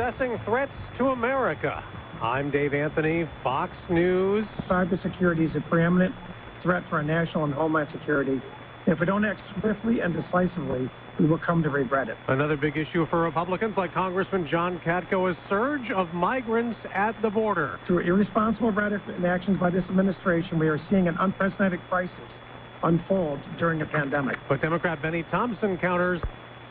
addressing threats to America. I'm Dave Anthony, Fox News. Cybersecurity is a preeminent threat to our national and homeland security. If we don't act swiftly and decisively, we will come to regret it. Another big issue for Republicans like Congressman John Katko is surge of migrants at the border. Through irresponsible rhetoric and actions by this administration, we are seeing an unprecedented crisis unfold during a pandemic. But Democrat Benny Thompson counters.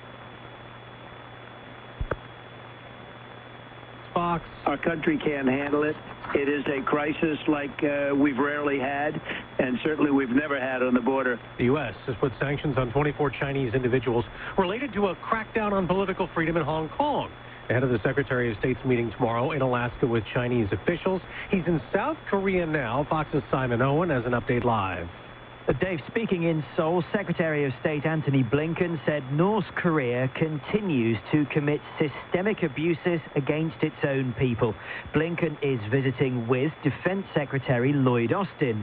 Fox. Our country can't handle it. It is a crisis like we've rarely had, and certainly we've never had on the border. The U.S. has put sanctions on 24 Chinese individuals related to a crackdown on political freedom in Hong Kong. Ahead of the Secretary of State's meeting tomorrow in Alaska with Chinese officials. He's in South Korea now. Fox's Simon Owen has an update live. Dave, speaking in Seoul, Secretary of State Antony Blinken said North Korea continues to commit systemic abuses against its own people. Blinken is visiting with Defense Secretary Lloyd Austin.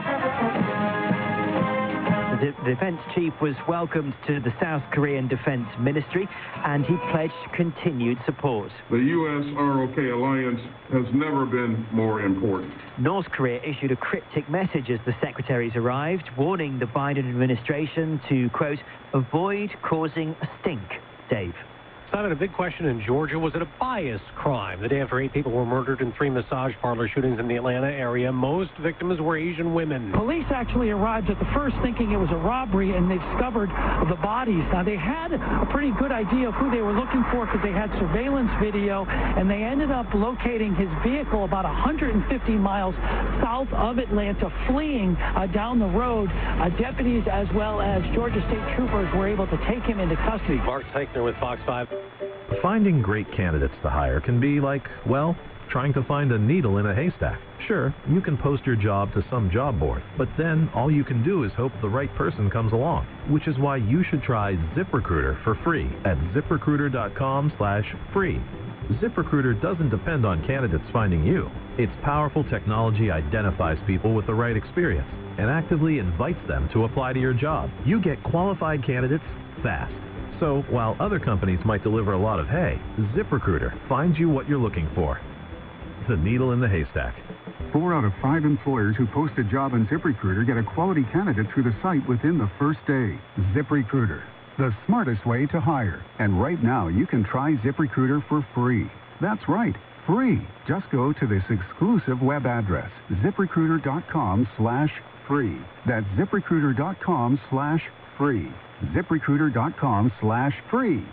The defense chief was welcomed to the South Korean Defense Ministry, and he pledged continued support. The U.S.-ROK alliance has never been more important. North Korea issued a cryptic message as the secretaries arrived, warning the Biden administration to, quote, avoid causing a stink. Dave. Simon, a big question in Georgia. Was it a bias crime? The day after 8 people were murdered in 3 massage parlor shootings in the Atlanta area. Most victims were Asian women. Police actually arrived at the first thinking it was a robbery, and they discovered the bodies. Now, they had a pretty good idea of who they were looking for because they had surveillance video, and they ended up locating his vehicle about 150 miles south of Atlanta, fleeing down the road. Deputies as well as Georgia State troopers were able to take him into custody. Mark Teichner with Fox 5. Finding great candidates to hire can be like, well, trying to find a needle in a haystack. Sure, you can post your job to some job board, but then all you can do is hope the right person comes along, which is why you should try ZipRecruiter for free at ZipRecruiter.com/free. ZipRecruiter doesn't depend on candidates finding you. Its powerful technology identifies people with the right experience and actively invites them to apply to your job. You get qualified candidates fast. So, while other companies might deliver a lot of hay, ZipRecruiter finds you what you're looking for. The needle in the haystack. 4 out of 5 employers who post a job on ZipRecruiter get a quality candidate through the site within the first day. ZipRecruiter, the smartest way to hire. And right now, you can try ZipRecruiter for free. That's right, free. Just go to this exclusive web address, ZipRecruiter.com/free. That's ZipRecruiter.com/free. ZipRecruiter.com/free.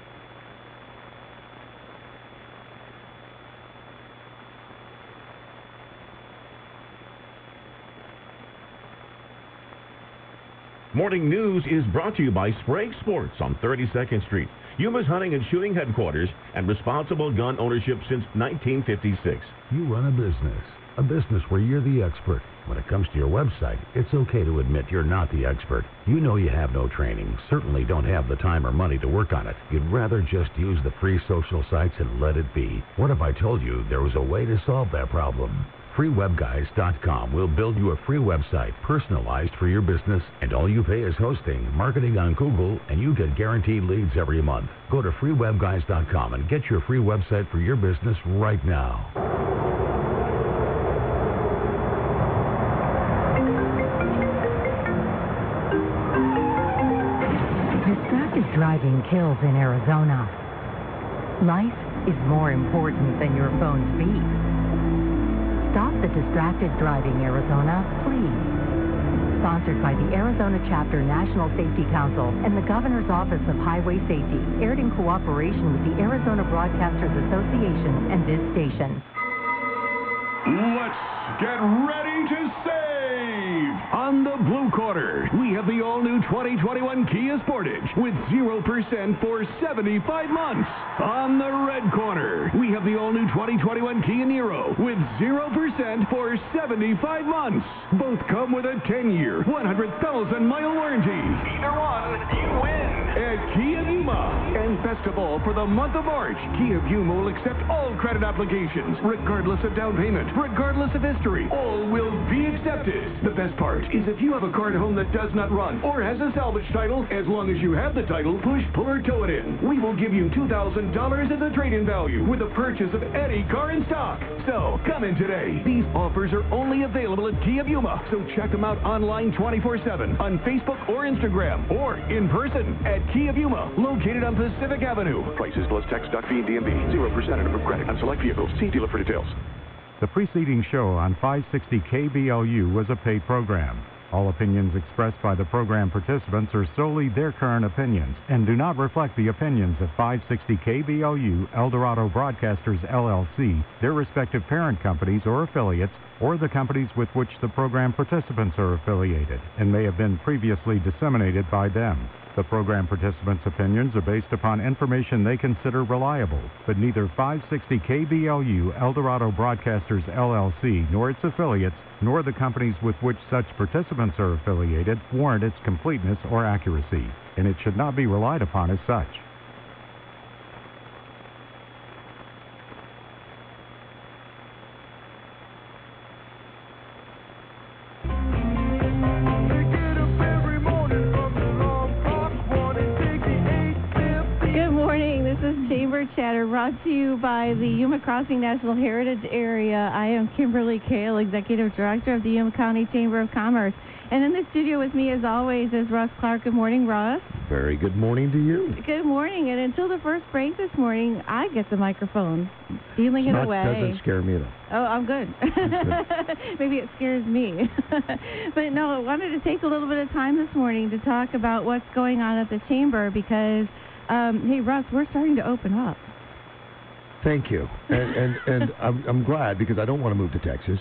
Morning News is brought to you by Sprague Sports on 32nd Street, Yuma's Hunting and Shooting Headquarters, and responsible gun ownership since 1956. You run a business where you're the expert. When it comes to your website, it's okay to admit you're not the expert. You know you have no training, certainly don't have the time or money to work on it. You'd rather just use the free social sites and let it be. What if I told you there was a way to solve that problem? FreeWebGuys.com will build you a free website personalized for your business, and all you pay is hosting, marketing on Google, and you get guaranteed leads every month. Go to FreeWebGuys.com and get your free website for your business right now. Distracted driving kills in Arizona. Life is more important than your phone's beep. Stop the distracted driving, Arizona, please. Sponsored by the Arizona Chapter National Safety Council and the Governor's Office of Highway Safety, aired in cooperation with the Arizona Broadcasters Association and this station. Let's get ready to save! On the Blue Corner, we have the all-new 2021 Kia Sportage with 0% for 75 months. On the Red Corner, we have the all-new 2021 Kia Niro with 0% for 75 months. Both come with a 10-year, 100,000-mile warranty. Either one, you win. At Kia Yuma. And best of all, for the month of March, Kia of Yuma will accept all credit applications, regardless of down payment, regardless of history. All will be accepted. The best part is if you have a car at home that does not run or has a salvage title, as long as you have the title, push, pull, or tow it in. We will give you $2,000 as a trade-in value with the purchase of any car in stock. So, come in today. These offers are only available at Kia of Yuma, so check them out online 24/7 on Facebook or Instagram, or in person at Kia of Yuma, located on Pacific Avenue. Prices plus tax.fee and DMV. 0% and approved credit on select vehicles. See dealer for details. The preceding show on 560 KBLU was a paid program. All opinions expressed by the program participants are solely their current opinions and do not reflect the opinions of 560 KBLU, Eldorado Broadcasters, LLC, their respective parent companies or affiliates, or the companies with which the program participants are affiliated, and may have been previously disseminated by them. The program participants' opinions are based upon information they consider reliable, but neither 560 KBLU, Eldorado Broadcasters, LLC, nor its affiliates, nor the companies with which such participants are affiliated warrant its completeness or accuracy, and it should not be relied upon as such. Chatter brought to you by the Yuma Crossing National Heritage Area. I am Kimberly Kale, Executive Director of the Yuma County Chamber of Commerce. And in the studio with me, as always, is Russ Clark. Good morning, Russ. Very good morning to you. Good morning. And until the first break this morning, I get the microphone, stealing it away. That doesn't scare me at all. Oh, I'm good. Maybe it scares me. But no, I wanted to take a little bit of time this morning to talk about what's going on at the Chamber because, hey, Russ, we're starting to open up. Thank you. And I'm glad because I don't want to move to Texas.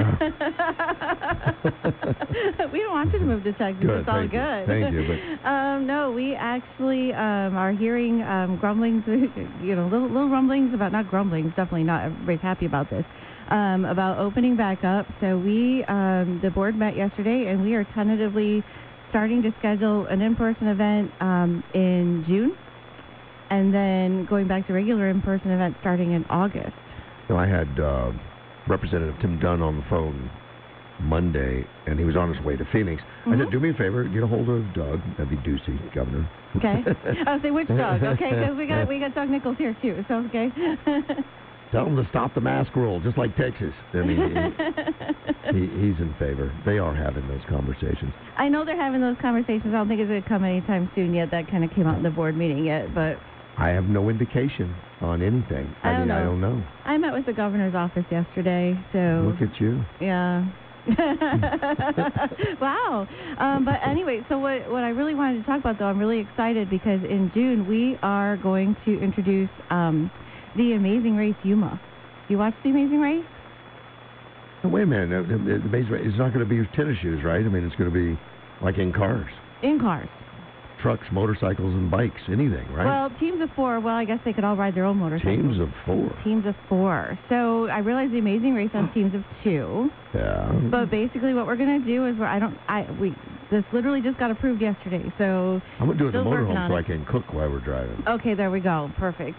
We don't want you to move to Texas. Good, it's all good. Thank you. But no, we actually are hearing grumblings, little rumblings about, not grumblings, definitely not, everybody's happy about this, about opening back up. So we, the board met yesterday, and we are tentatively starting to schedule an in-person event in June, and then going back to regular in-person events starting in August. I had Representative Tim Dunn on the phone Monday, and he was on his way to Phoenix. I said, do me a favor, get a hold of Doug. That'd be Ducey, governor. Okay. I'll say which Doug, okay? Because we got Doug Nichols here, too, so okay. Tell him to stop the mask rule, just like Texas. I mean, he's in favor. They are having those conversations. I know they're having those conversations. I don't think it's going to come anytime soon yet. That kind of came out in the board meeting yet, but... I have no indication on anything. I don't know. I met with the governor's office yesterday, so... Look at you. Yeah. Wow. But anyway, so what I really wanted to talk about, though, I'm really excited because in June we are going to introduce the Amazing Race Yuma. You watch the Amazing Race? Oh, wait a minute. The Amazing Race, it's not going to be tennis shoes, right? I mean, it's going to be like in cars. In cars. Trucks, motorcycles, and bikes, anything, right? Well, teams of 4, well, I guess they could all ride their own motorcycles. Teams of 4. Teams of 4. So I realize the Amazing Race on teams of 2. Yeah. But basically what we're going to do is this literally just got approved yesterday, so... I'm going to do it at the motorhome so I can cook while we're driving. Okay, there we go. Perfect.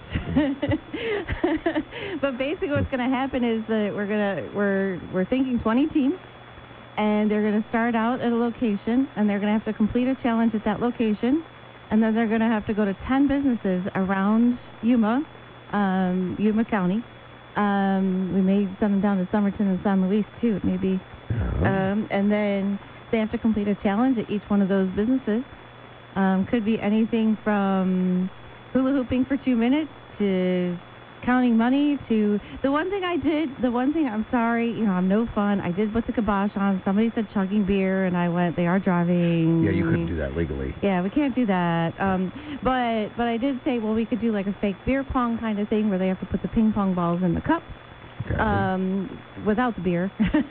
But basically what's going to happen is that we're thinking 20 teams. And they're going to start out at a location, and they're going to have to complete a challenge at that location, and then they're going to have to go to 10 businesses around Yuma County. We may send them down to Somerton and San Luis, too, maybe. And then they have to complete a challenge at each one of those businesses. Could be anything from hula hooping for 2 minutes to counting money to I'm sorry, I'm no fun. I did put the kibosh on. Somebody said chugging beer, and I went, they are driving. Yeah, you couldn't do that legally. Yeah, we can't do that. But I did say, well, we could do like a fake beer pong kind of thing where they have to put the ping pong balls in the cup. Okay. Without the beer.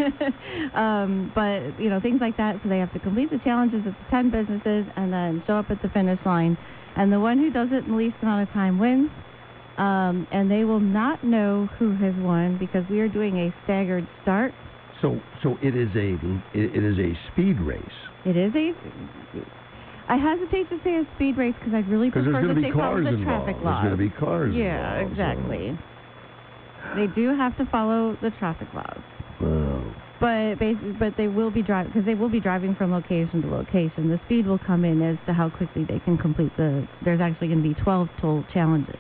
But, things like that. So they have to complete the challenges at the 10 businesses and then show up at the finish line. And the one who does it in the least amount of time wins. And they will not know who has won because we are doing a staggered start. So it is a speed race. It is I hesitate to say a speed race because I'd really prefer that they follow the traffic laws. There's going to be cars Yeah, involved, exactly. So. They do have to follow the traffic laws. Wow. But they will be driving because they will be driving from location to location. The speed will come in as to how quickly they can complete there's actually going to be 12 total challenges.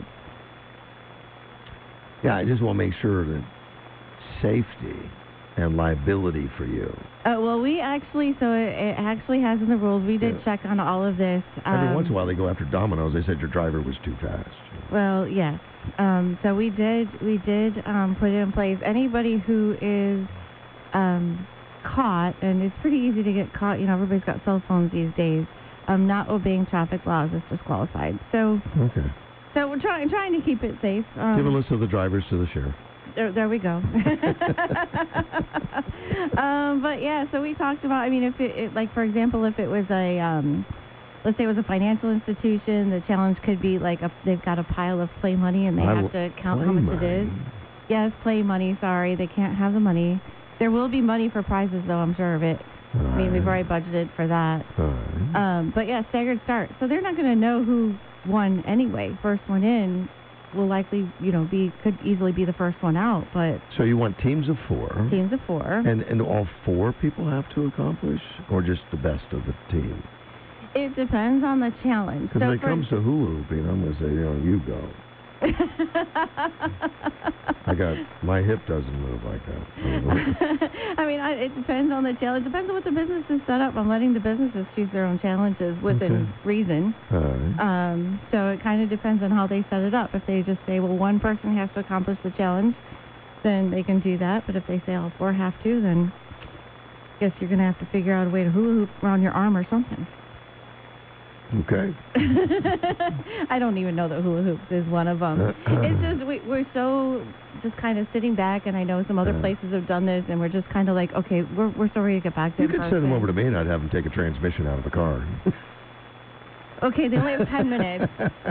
Yeah, I just want to make sure that safety and liability for you. Well, we actually, it actually has in the rules. We did check on all of this. Every once in a while they go after Domino's. They said your driver was too fast. Well, yes. So we did put it in place. Anybody who is caught, and it's pretty easy to get caught. You know, everybody's got cell phones these days. Not obeying traffic laws is disqualified. So okay. So we're trying to keep it safe. Give a list of the drivers to the sheriff. There we go. But yeah, so we talked about. I mean, if it like for example, if it was a let's say it was a financial institution, the challenge could be like they've got a pile of play money and they have to count how much it is. Yes, play money. Sorry, they can't have the money. There will be money for prizes, though. I'm sure of it. I mean, we've already budgeted for that. But yeah, staggered start. So they're not going to know who won anyway. First one in will likely, could easily be the first one out. But so you want teams of 4? Teams of 4. And all 4 people have to accomplish, or just the best of the team? It depends on the challenge. Because when it comes to hula hooping, I'm going to say, you go. My hip doesn't move like that. I mean, it depends on the challenge. It depends on what the business is set up. I'm letting the businesses choose their own challenges within reason. All right. So it kind of depends on how they set it up. If they just say, well, one person has to accomplish the challenge, then they can do that. But if they say all 4 have to, then I guess you're going to have to figure out a way to hula hoop around your arm or something. Okay. I don't even know that hula hoops is one of them. It's just we're so just kind of sitting back, and I know some other places have done this, and we're just kind of like, okay, we're so ready to get back to it. You could send them over to me, and I'd have them take a transmission out of the car. Okay, they only have 10 minutes.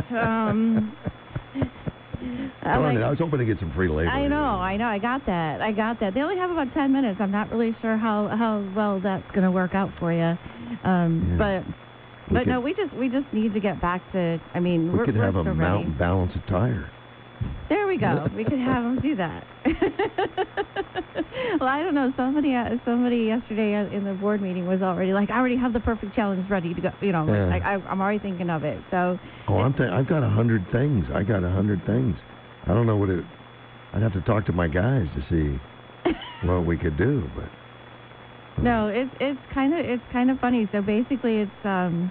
I was hoping to get some free labor. I know. I got that. They only have about 10 minutes. I'm not really sure how well that's going to work out for you. But no, we just need to get back to. I mean, we could have a mountain balance a tire. There we go. We could have them do that. Well, I don't know. Somebody yesterday in the board meeting was already like, I already have the perfect challenge ready to go. I'm already thinking of it. So. I've got 100 things. I don't know what it. I'd have to talk to my guys to see what we could do, but. No, it's kind of funny. So basically, it's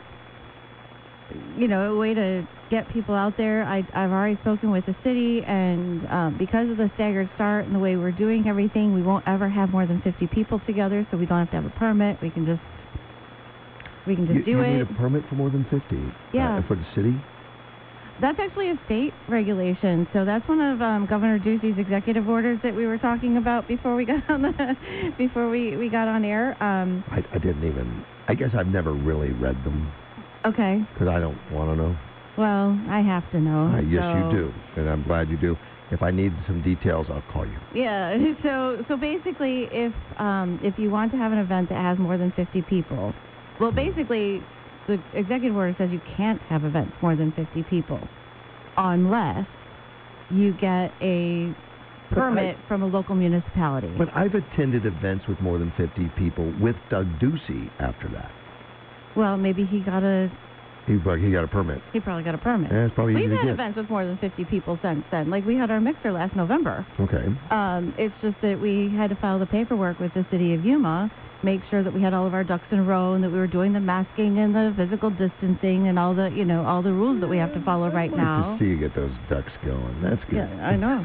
a way to get people out there. I've already spoken with the city, and because of the staggered start and the way we're doing everything, we won't ever have more than 50 people together. So we don't have to have a permit. We can just do it. You need a permit for more than 50? Yeah. For the city? That's actually a state regulation. So that's one of Governor Ducey's executive orders that we were talking about before we got on we got on air. I didn't even. I guess I've never really read them. Okay. Because I don't want to know. Well, I have to know. Yes, you do, and I'm glad you do. If I need some details, I'll call you. Yeah. So basically, if you want to have an event that has more than 50 people, well, basically. The executive order says you can't have events more than 50 people unless you get a permit from a local municipality. But I've attended events with more than 50 people with Doug Ducey after that. Well, maybe he got a permit. He probably got a permit. Yeah, it's probably easy to get. We've had events with more than 50 people since then. Like we had our mixer last November. Okay. It's just that we had to file the paperwork with the city of Yuma, make sure that we had all of our ducks in a row and that we were doing the masking and the physical distancing and all the rules that we have to follow right now. To see you get those ducks going. That's good. Yeah, I know.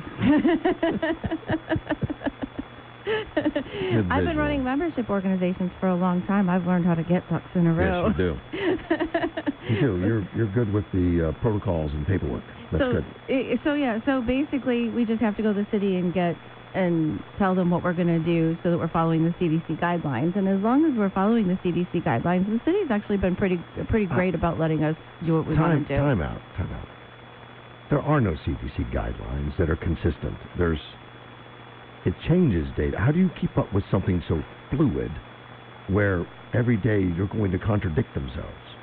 I've been running membership organizations for a long time. I've learned how to get ducks in a row. Yes, you do. You do. You're good with the protocols and paperwork. That's good. So basically, we just have to go to the city and tell them what we're going to do so that we're following the CDC guidelines. And as long as we're following the CDC guidelines, the city's actually been pretty great about letting us do what we want to do. Time out. There are no CDC guidelines that are consistent. It changes data. How do you keep up with something so fluid where every day you're going to contradict themselves?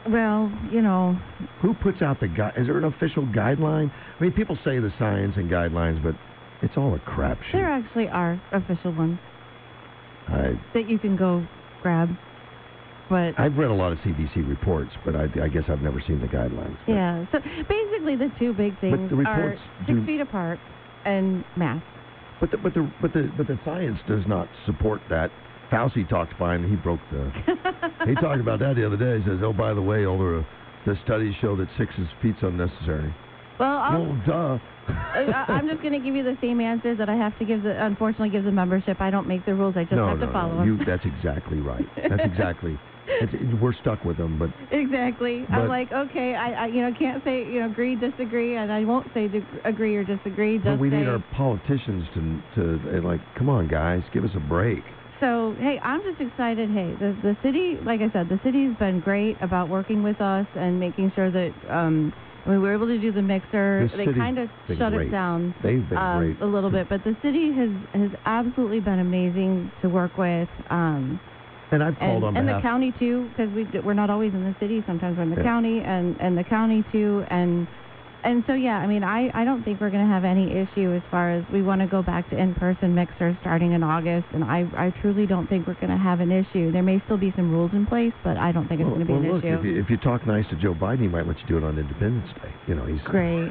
Well, you know. Who puts out the guide? Is there an official guideline? I mean, people say the science and guidelines, but it's all a crapshoot. There actually are official ones that you can go grab. But I've read a lot of CDC reports, but I guess I've never seen the guidelines. But. Yeah. So basically, the two big things are 6 feet apart and masks. But the science does not support that. Fauci talked fine. He broke the. He talked about that the other day. He says, "Oh, by the way, all the studies show that 6 feet's unnecessary." Well, duh. I'm just going to give you the same answer that I have to give unfortunately give the membership. I don't make the rules. I just have to follow them. That's exactly right. That's exactly. We're stuck with them, but exactly. I'm like, okay, I can't say agree, disagree, and I won't say agree or disagree. Just but we need our politicians to like, come on, guys, give us a break. So, hey, I'm just excited. Hey, the city, like I said, the city's been great about working with us and making sure that we were able to do the mixer. They kind of shut it down. They've been great a little bit, but the city has absolutely been amazing to work with. And I've called on behalf. And the county too, because we're not always in the city. Sometimes we're in the county, and the county too, and so yeah. I mean, I don't think we're going to have any issue as far as we want to go back to in-person mixers starting in August, and I truly don't think we're going to have an issue. There may still be some rules in place, but I don't think it's going to be an issue. If you talk nice to Joe Biden, he might let you do it on Independence Day. He's great.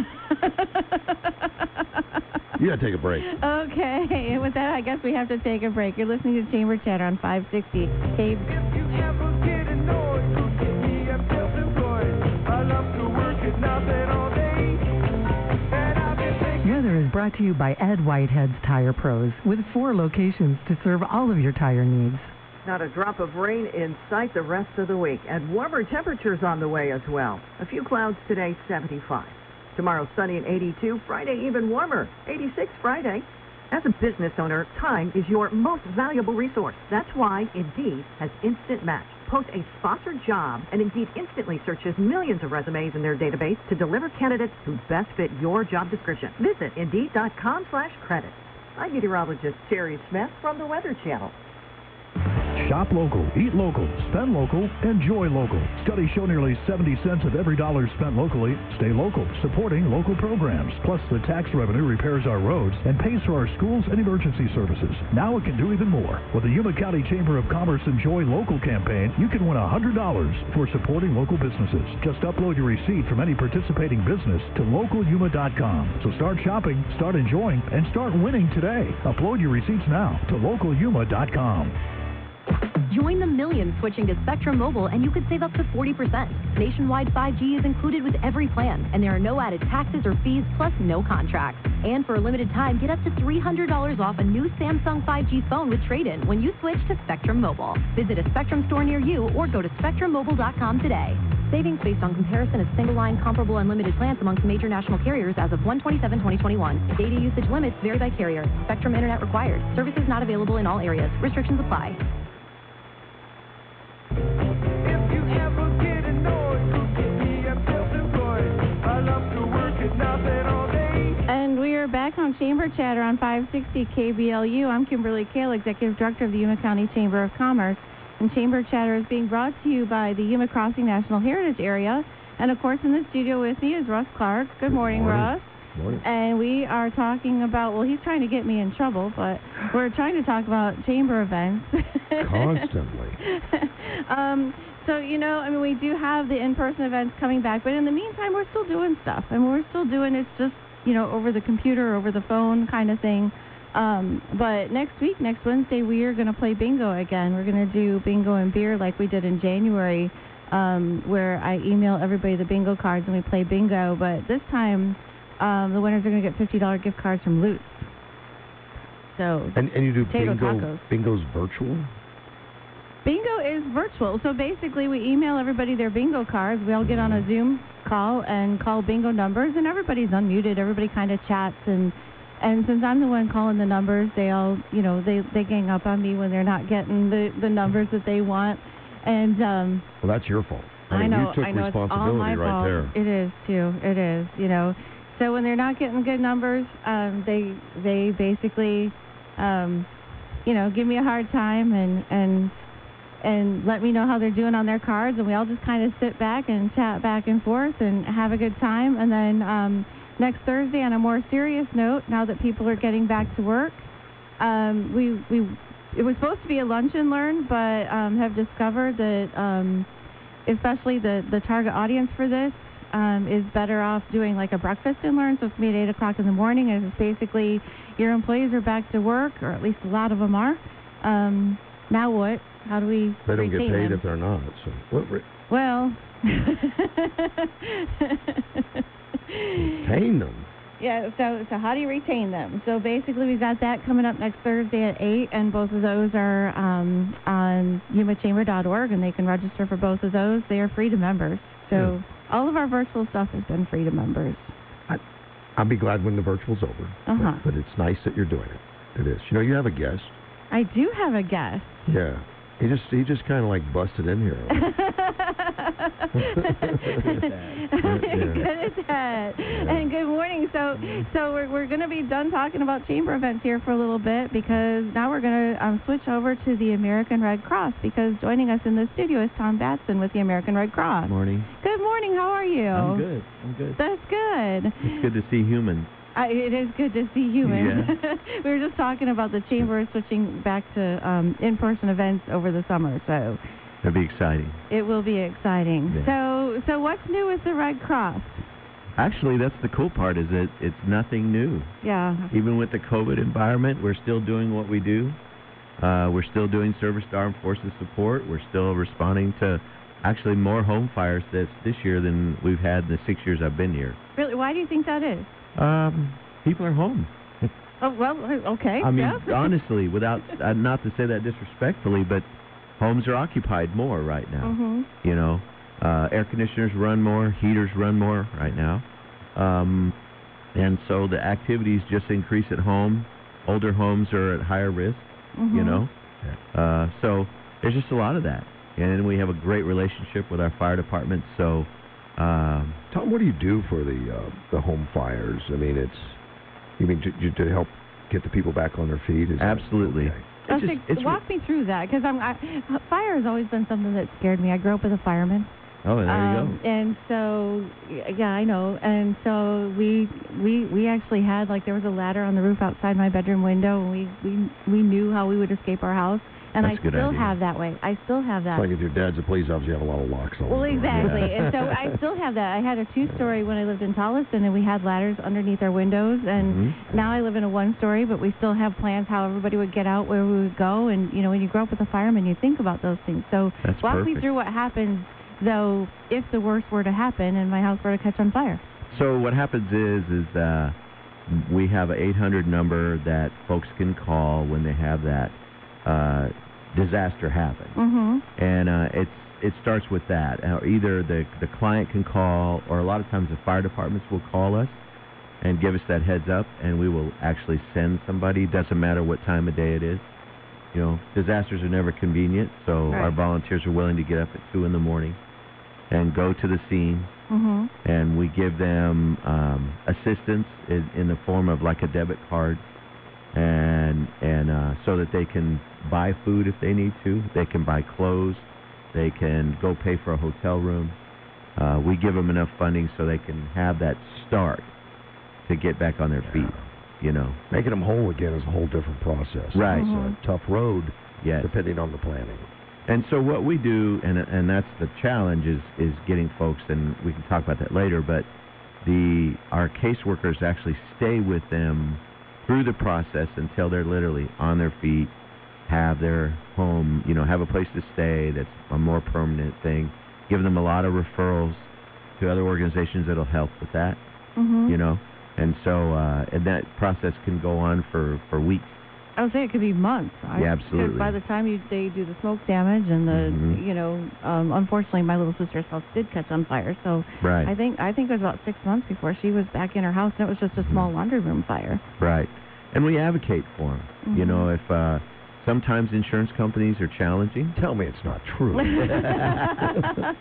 You got to take a break. Okay. And with that, I guess we have to take a break. You're listening to Chamber Chatter on 560 Weather is brought to you by Ed Whitehead's Tire Pros, with 4 locations to serve all of your tire needs. Not a drop of rain in sight the rest of the week, and warmer temperatures on the way as well. A few clouds today, 75. Tomorrow, sunny and 82. Friday, even warmer, 86 Friday. As a business owner, time is your most valuable resource. That's why Indeed has Instant Match. Post a sponsored job, and Indeed instantly searches millions of resumes in their database to deliver candidates who best fit your job description. Visit Indeed.com/credit. I'm meteorologist Terry Smith from the Weather Channel. Shop local, eat local, spend local, enjoy local. Studies show nearly 70 cents of every dollar spent locally stay local, supporting local programs. Plus, the tax revenue repairs our roads and pays for our schools and emergency services. Now it can do even more. With the Yuma County Chamber of Commerce Enjoy Local campaign, you can win $100 for supporting local businesses. Just upload your receipt from any participating business to localyuma.com. So start shopping, start enjoying, and start winning today. Upload your receipts now to localyuma.com. Join the millions switching to Spectrum Mobile, and you could save up to 40%. Nationwide 5G is included with every plan, and there are no added taxes or fees, plus no contracts. And for a limited time, get up to $300 off a new Samsung 5G phone with trade-in when you switch to Spectrum Mobile. Visit a Spectrum store near you or go to SpectrumMobile.com today. Savings based on comparison of single-line comparable unlimited plans amongst major national carriers as of 1/27/2021. Data usage limits vary by carrier. Spectrum Internet required. Services not available in all areas. Restrictions apply. And we are back on Chamber Chatter on 560 KBLU. I'm Kimberly Kale, Executive Director of the Yuma County Chamber of Commerce. And Chamber Chatter is being brought to you by the Yuma Crossing National Heritage Area. And of course, in the studio with me is Russ Clark. Good morning, Russ. Morning. And we are talking about, well, he's trying to get me in trouble, but we're trying to talk about chamber events. Constantly. So, we do have the in-person events coming back, but in the meantime, we're still doing stuff. And we're still doing it's just, over the computer, over the phone kind of thing. But next week, next Wednesday, we are going to play bingo again. We're going to do bingo and beer like we did in January, where I email everybody the bingo cards and we play bingo. But this time, the winners are going to get $50 gift cards from Lutz. So and you do bingo bingo? Tacos. Bingo's virtual? Bingo is virtual. So basically, we email everybody their bingo cards. We all get on a Zoom call and call bingo numbers, and everybody's unmuted. Everybody kind of chats, and since I'm the one calling the numbers, they all, they gang up on me when they're not getting the numbers that they want. And well, that's your fault. I know. You took it's all responsibility my right fault. there. It is too. It is. So when they're not getting good numbers, they basically, give me a hard time, and and let me know how they're doing on their cards, and we all just kind of sit back and chat back and forth and have a good time. And then next Thursday, on a more serious note, now that people are getting back to work, it was supposed to be a lunch and learn, but have discovered that especially the target audience for this is better off doing like a breakfast and learn. So it's going to be at 8 o'clock in the morning, and it's basically your employees are back to work, or at least a lot of them are. Now what? How do we They don't get retain paid them? if they're not. So Well, retain them. yeah, so how do you retain them? So basically we've got that coming up next Thursday at 8, and both of those are on yumachamber.org, and they can register for both of those. They are free to members. So all of our virtual stuff has been free to members. I'll be glad when the virtual's over. Uh-huh. But it's nice that you're doing it. It is. You know, you have a guest. I do have a guest. Yeah. He just kind of like busted in here. Good as that. And good morning. So we're going to be done talking about chamber events here for a little bit, because now we're going to switch over to the American Red Cross, because joining us in the studio is Tom Batson with the American Red Cross. Morning. Good morning. How are you? I'm good. That's good. It's good to see humans. It is good to see humans. Yeah. We were just talking about the chamber switching back to in-person events over the summer, so It'll be exciting. it will be exciting. Yeah. So what's new with the Red Cross? Actually, that's the cool part, is that it's nothing new. Yeah. Even with the COVID environment, we're still doing what we do. We're still doing service to armed forces support. We're still responding to actually more home fires this year than we've had in the 6 years I've been here. Really? Why do you think that is? People are home. Oh, well, okay. I mean, yeah. honestly, without not to say that disrespectfully, but homes are occupied more right now. Mhm. You know, air conditioners run more, heaters run more right now, and so the activities just increase at home. Older homes are at higher risk. Mhm. You know, so there's just a lot of that, and we have a great relationship with our fire department. So. Tom, what do you do for the home fires? I mean, you mean to help get the people back on their feet? Absolutely. Walk me through that, because fire has always been something that scared me. I grew up with a fireman. Oh, there you go. And so, yeah, I know. And so we actually had, like, there was a ladder on the roof outside my bedroom window, and we knew how we would escape our house. And That's a good idea. have that way. I still have that. Like if your dad's a police officer, you have a lot of locks on. Well, the door. exactly. Yeah. And so I still have that. I had a 2-story when I lived in Tolleson, and we had ladders underneath our windows. And now I live in a 1-story, but we still have plans how everybody would get out, where we would go. And, you know, when you grow up with a fireman, you think about those things. So That's walk perfect. me through what happens, though, if the worst were to happen and my house were to catch on fire. So what happens is we have an 800 number that folks can call when they have that disaster happen. Mm-hmm. And it starts with that. Either the client can call, or a lot of times the fire departments will call us and give us that heads up, and we will actually send somebody. Doesn't matter what time of day it is. You know, disasters are never convenient, so Right. our volunteers are willing to get up at 2 in the morning and go to the scene. Mm-hmm. And we give them assistance in the form of like a debit card, and so that they can buy food if they need to. They can buy clothes. They can go pay for a hotel room. We give them enough funding so they can have that start to get back on their feet. You know, Making them whole again is a whole different process. Right. It's a tough road, yes. depending on the planning. And so what we do, and that's the challenge, is getting folks, and we can talk about that later, but our caseworkers actually stay with them through the process until they're literally on their feet, have their home, you know, have a place to stay that's a more permanent thing, give them a lot of referrals to other organizations that'll help with that, Mm-hmm. you know. And so and that process can go on for weeks. I would say it could be months. Right? Yeah, absolutely. Because by the time they do the smoke damage and the, Mhm. you know, unfortunately my little sister's house did catch on fire. So Right. I think it was about 6 months before she was back in her house, and it was just a small laundry room fire. Right. And we advocate for them. You Mhm. know, if sometimes insurance companies are challenging. Tell me it's not true.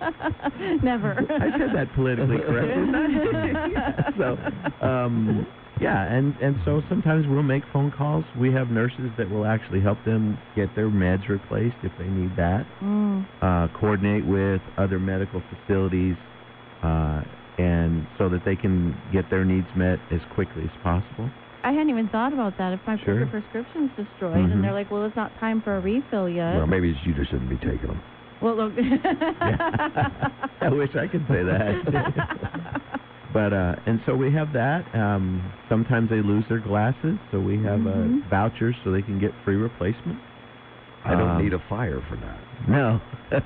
Never. I said that politically correct, didn't I? Yeah. So, Yeah, and so sometimes we'll make phone calls. We have nurses that will actually help them get their meds replaced if they need that. Coordinate with other medical facilities, and so that they can get their needs met as quickly as possible. I hadn't even thought about that. If my prescription's destroyed and they're like, well, it's not time for a refill yet. Well, maybe you just shouldn't be taking them. Well, look. I wish I could say that. But, and so we have that. Sometimes they lose their glasses, so we have vouchers so they can get free replacement. I don't need a fire for that. No.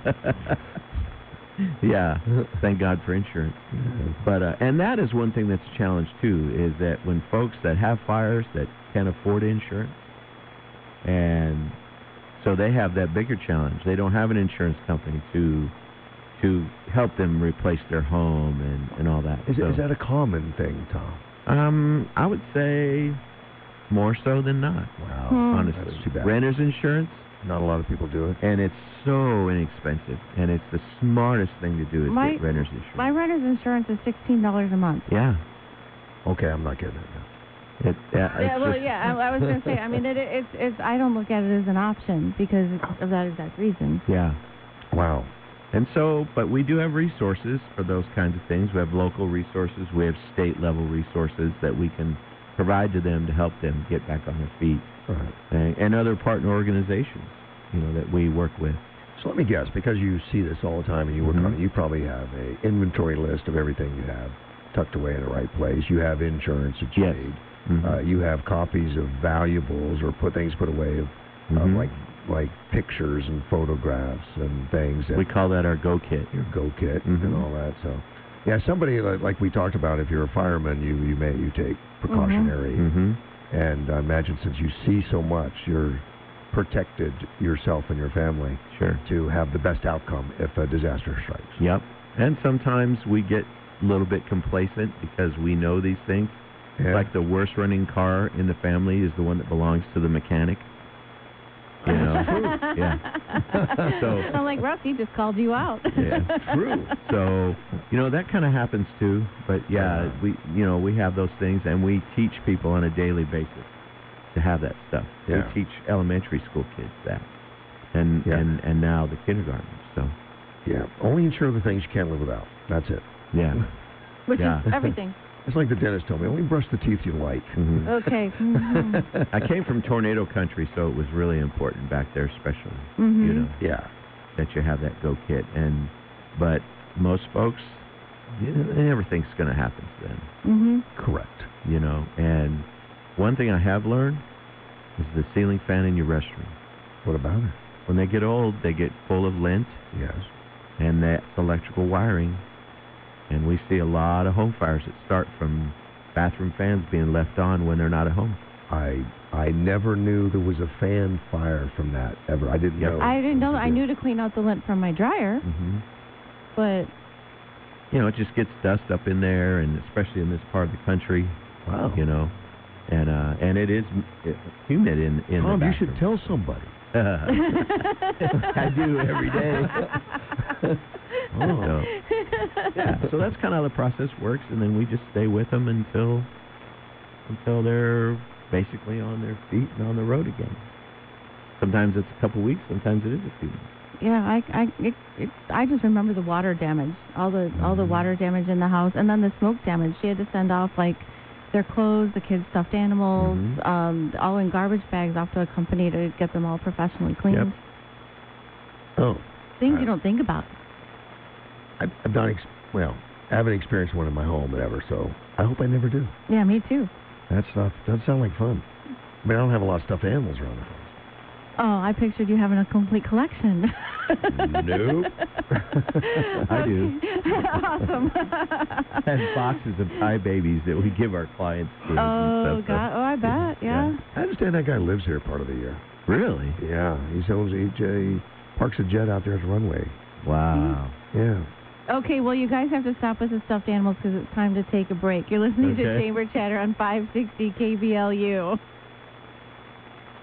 Yeah, thank God for insurance. But and that is one thing that's a challenge too, is that when folks that have fires that can't afford insurance, and so they have that bigger challenge. They don't have an insurance company to help them replace their home and all that. Is that a common thing, Tom? I would say more so than not. Wow, honestly, that's too bad. Renter's insurance. Not a lot of people do it. And it's so inexpensive. And it's the smartest thing to do is get renter's insurance. My renter's insurance is $16 a month. Yeah. Okay, I'm not getting it now. I was going to say, I mean, it's. I don't look at it as an option because of that exact reason. Yeah. Wow. And so, but we do have resources for those kinds of things. We have local resources. We have state-level resources that we can provide to them to help them get back on their feet. Right. And other partner organizations, that we work with. So let me guess, because you see this all the time and you work on it, you probably have an inventory list of everything you have tucked away in the right place. You have insurance that's paid. You have copies of valuables or things put away of like pictures and photographs and things. We call that our Go Kit. Your Go Kit and all that. So, yeah, somebody like we talked about, if you're a fireman, you take precautionary. And I imagine since you see so much, you're protected yourself and your family to have the best outcome if a disaster strikes. Yep. And sometimes we get a little bit complacent because we know these things. Yeah. Like the worst running car in the family is the one that belongs to the mechanic. Yeah. So I'm like, Russ, he just called you out. Yeah, true. So, that kind of happens too. But yeah, we have those things, and we teach people on a daily basis to have that stuff. Yeah. We teach elementary school kids that, and now the kindergartners. So yeah, only insure the things you can't live without. That's it. Yeah. Which is everything. It's like the dentist told me, only brush the teeth you like. Okay. I came from tornado country, so it was really important back there, especially, Yeah. that you have that Go Kit. But most folks, they never think it's going to happen to them. Correct. And one thing I have learned is the ceiling fan in your restroom. What about it? When they get old, they get full of lint. Yes. And that's electrical wiring. And we see a lot of home fires that start from bathroom fans being left on when they're not at home. I never knew there was a fan fire from that ever. I didn't know. I didn't know. I knew to clean out the lint from my dryer, but it just gets dust up in there, and especially in this part of the country. Wow. And it is humid in the bathroom. You should tell somebody. I do every day. So that's kind of how the process works, and then we just stay with them until they're basically on their feet and on the road again. Sometimes it's a couple weeks, sometimes it is a few months. Yeah, I just remember the water damage, all the water damage in the house, and then the smoke damage. She had to send off their clothes, the kids' stuffed animals, all in garbage bags off to a company to get them all professionally cleaned. Yep. Oh. Things you don't think about. I've done, I haven't experienced one in my home ever, so I hope I never do. Yeah, me too. That stuff doesn't sound like fun. I mean, I don't have a lot of stuffed animals around the house. Oh, I pictured you having a complete collection. Nope. I do. Awesome. And boxes of Thai babies that we give our clients kids and stuff. God. Oh, I bet. Yeah. I understand that guy lives here part of the year. Really? Yeah. He parks a jet out there at the runway. Wow. Yeah. Okay, well, you guys have to stop with the stuffed animals because it's time to take a break. You're listening to Chamber Chatter on 560 KBLU.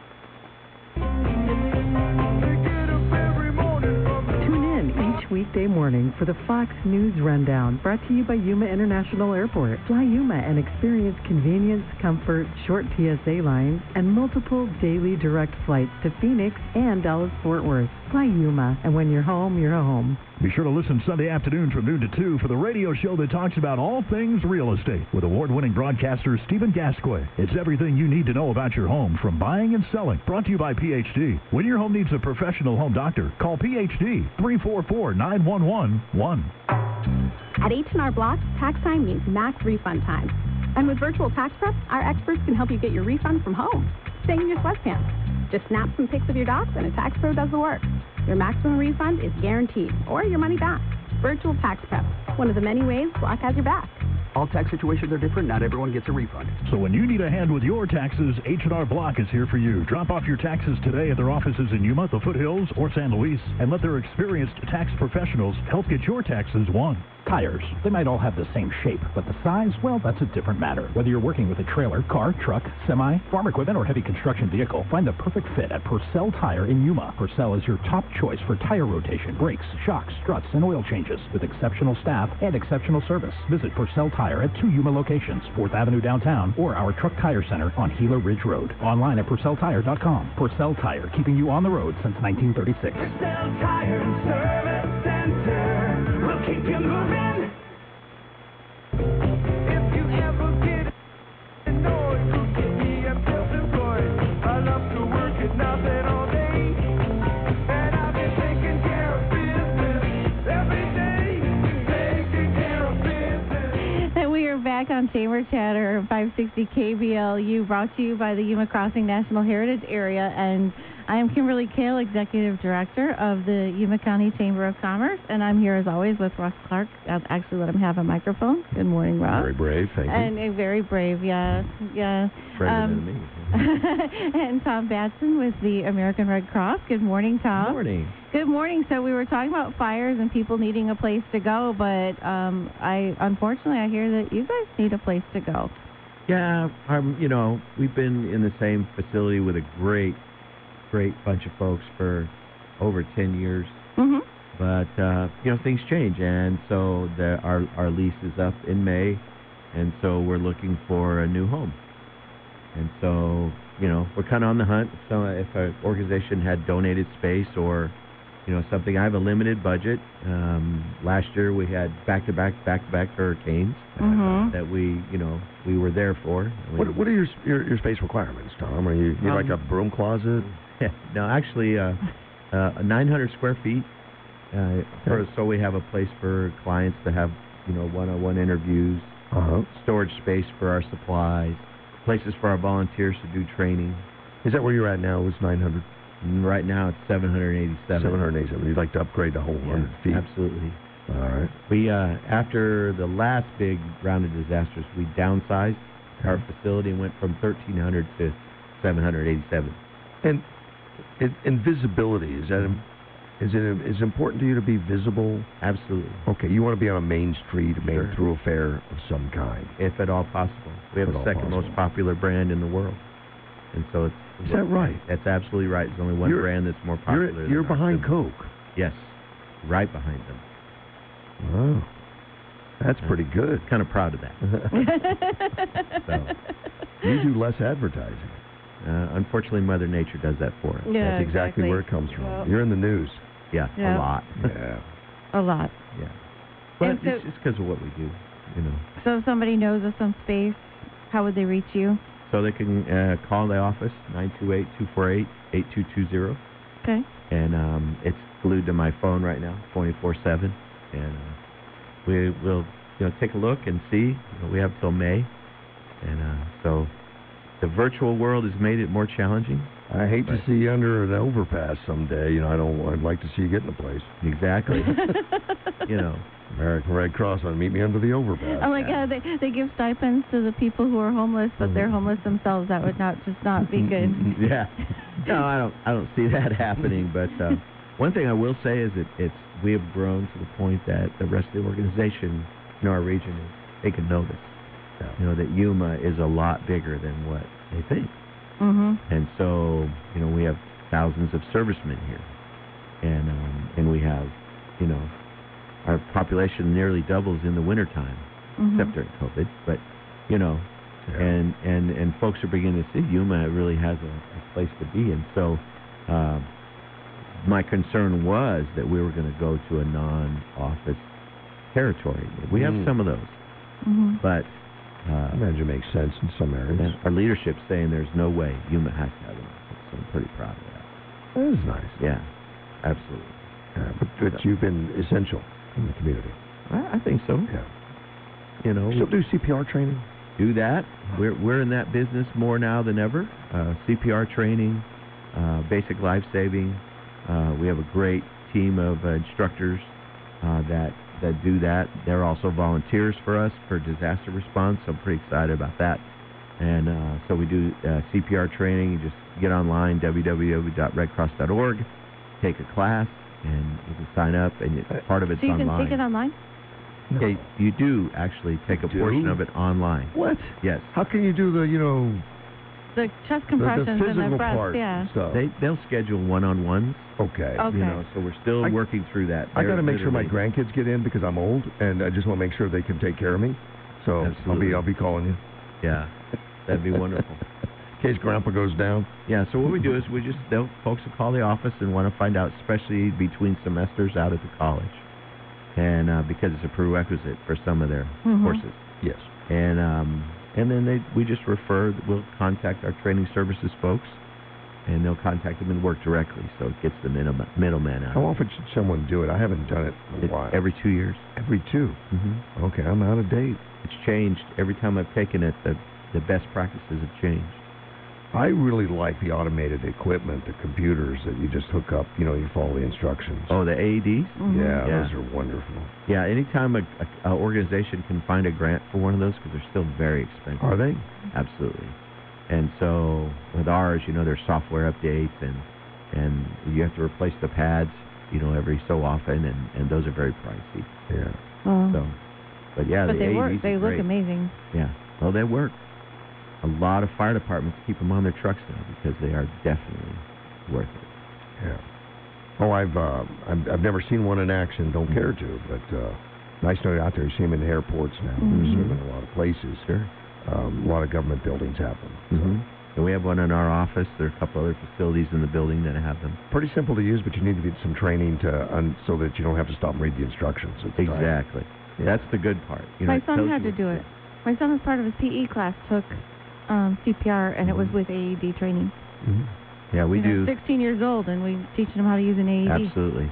Tune in each weekday morning morning for the Fox News Rundown, brought to you by Yuma International Airport. Fly Yuma and experience convenience, comfort, short TSA lines, and multiple daily direct flights to Phoenix and Dallas-Fort Worth. Fly Yuma, and when you're home, you're home. Be sure to listen Sunday afternoon from noon to 2 for the radio show that talks about all things real estate with award-winning broadcaster Stephen Gasquet. It's everything you need to know about your home, from buying and selling. Brought to you by PhD. When your home needs a professional home doctor, call PhD 344-911-1. At H&R Block, tax time means max refund time. And with Virtual Tax Prep, our experts can help you get your refund from home, staying in your sweatpants. Just snap some pics of your docs and a tax pro does the work. Your maximum refund is guaranteed, or your money back. Virtual Tax Prep, one of the many ways Block has your back. All tax situations are different. Not everyone gets a refund. So when you need a hand with your taxes, H&R Block is here for you. Drop off your taxes today at their offices in Yuma, the Foothills, or San Luis, and let their experienced tax professionals help get your taxes won. Tires. They might all have the same shape, but the size, well, that's a different matter. Whether you're working with a trailer, car, truck, semi, farm equipment, or heavy construction vehicle, find the perfect fit at Purcell Tire in Yuma. Purcell is your top choice for tire rotation, brakes, shocks, struts, and oil changes with exceptional staff and exceptional service. Visit Purcell Tire at 2 Yuma locations, 4th Avenue downtown, or our Truck Tire Center on Gila Ridge Road. Online at PurcellTire.com. Purcell Tire, keeping you on the road since 1936. Purcell Tire and Service Center will keep you moving. If you ever get annoyed, you get me, I'm self-employed. I love to work at nothing all day, and I've been taking care of business every day, taking care of business. And we are back on Chamber Chatter, 560 KBLU, brought to you by the Yuma Crossing National Heritage Area, and I am Kimberly Kale, Executive Director of the Yuma County Chamber of Commerce, and I'm here as always with Russ Clark. I'll actually let him have a microphone. Good morning, Russ. Very brave, thank you. And very brave, yeah. Braver than me. And Tom Batson with the American Red Cross. Good morning, Tom. Good morning. Good morning. So we were talking about fires and people needing a place to go, but unfortunately I hear that you guys need a place to go. Yeah, we've been in the same facility with a great bunch of folks for over 10 years. Mm-hmm. But, things change, and so our lease is up in May, and so we're looking for a new home. And so, we're kind of on the hunt. So if an organization had donated space or, something, I have a limited budget. Last year we had back-to-back hurricanes that we were there for. What are your space requirements, Tom? Are you like a broom closet? No, actually, 900 square feet. So we have a place for clients to have, one-on-one interviews, storage space for our supplies, places for our volunteers to do training. Is that where you're at now? Is 900? Right now it's 787. 787. You'd like to upgrade the whole 100 feet? Absolutely. All right. We, after the last big round of disasters, we downsized our facility and went from 1,300 to 787. And visibility, is it important to you to be visible? Absolutely. Okay, you want to be on a main street, a main thoroughfare of some kind. If at all possible. We have the second most popular brand in the world. And so it's... Is that right? That's absolutely right. There's only one brand that's more popular You're behind Coke. Yes. Right behind them. Wow. That's pretty good. Kind of proud of that. You do less advertising. Unfortunately, Mother Nature does that for us. Yeah, That's exactly where it comes from. Well, you're in the news. Yeah, a lot. Yeah. A lot. Yeah. But it's just because of what we do, So if somebody knows of some space, how would they reach you? So they can call the office, 928-248-8220. Okay. And it's glued to my phone right now, 24/7. And we will, take a look and see. We have till May. And so the virtual world has made it more challenging. I hate to see you under an overpass someday. I'd like to see you get in a place. Exactly. American Red Cross want to meet me under the overpass. Oh my God, they give stipends to the people who are homeless, but they're homeless themselves. That would not be good. Yeah. No, I don't see that happening. But one thing I will say is that we have grown to the point that the rest of the organization in our region is taking notice. That Yuma is a lot bigger than what they think. Mm-hmm. And so, we have thousands of servicemen here. And we have, our population nearly doubles in the wintertime, except during COVID. But, you know, and folks are beginning to see Yuma really has a place to be. And so my concern was that we were going to go to a non-office territory. We have some of those. But I imagine it makes sense in some areas. Our leadership's saying there's no way Yuma has to have an office, so I'm pretty proud of that. That is nice. Yeah, absolutely. But you've been essential in the community. I think so. Yeah. You know, still do CPR training? Do that. We're in that business more now than ever. CPR training, basic life saving. We have a great team of instructors that do that. They're also volunteers for us for disaster response. So I'm pretty excited about that. And so we do CPR training. You just get online, www.redcross.org, take a class, and you can sign up. And part of it's online. So you can take it online? No. Okay, you do actually take a portion of it online. What? Yes. How can you do the, the chest compressions the physical and the breath, part stuff? They'll schedule one-on-ones. Okay. You know, so we're still working through that. I got to make sure my grandkids get in because I'm old, and I just want to make sure they can take care of me. So I'll be calling you. Yeah, that'd be wonderful. In case Grandpa goes down. Yeah. So what we do is folks will call the office and want to find out, especially between semesters out at the college, and because it's a prerequisite for some of their courses. Yes. And then we just refer. We'll contact our training services folks, and they'll contact them and work directly. So it gets the middleman out. How often should someone do it? I haven't done it in a while. Every 2 years. Every 2? Okay, I'm out of date. It's changed. Every time I've taken it, the best practices have changed. I really like the automated equipment, the computers that you just hook up, you follow the instructions. Oh, the AEDs? Yeah, those are wonderful. Yeah, anytime an organization can find a grant for one of those, because they're still very expensive. Are they? Absolutely. And so with ours, there's software updates, and you have to replace the pads, every so often, and those are very pricey. Yeah. So, but yeah, but the they AEDs work. They look great. amazing. Yeah. Well, they work. A lot of fire departments keep them on their trucks now because they are definitely worth it. Yeah. Oh, I've never seen one in action. Don't care to, but nice to know out there. You see them in airports now. You see them in a lot of places. Sure. A lot of government buildings have them. And we have one in our office. There are a couple other facilities in the building that have them. Pretty simple to use, but you need to get some training so that you don't have to stop and read the instructions. Exactly. Yeah. That's the good part. My son had to do it. My son, as part of his PE class, took CPR, and it was with AED training. Yeah, we do. 16 years old, and we teaching him how to use an AED. Absolutely.